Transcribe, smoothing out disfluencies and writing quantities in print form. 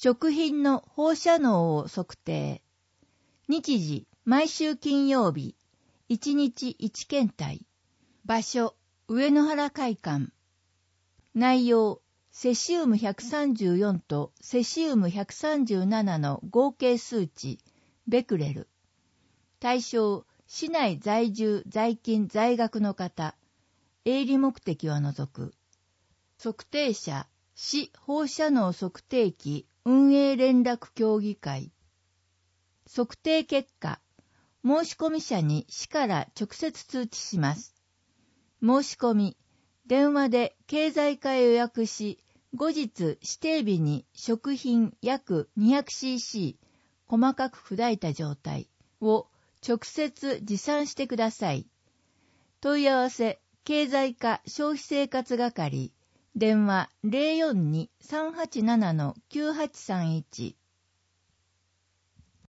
食品の放射能を測定。日時、毎週金曜日、1日1検体。場所、上野原会館。内容、セシウム134とセシウム137の合計数値、ベクレル。対象、市内在住、在勤、在学の方。営利目的は除く。測定者、市放射能測定器運営連絡協議会。測定結果、申込者に市から直接通知します。申し込み、電話で経済課へ予約し、後日指定日に食品約 200cc 細かく砕いた状態を直接持参してください。問い合わせ、経済課消費生活係、電話 042-387-9831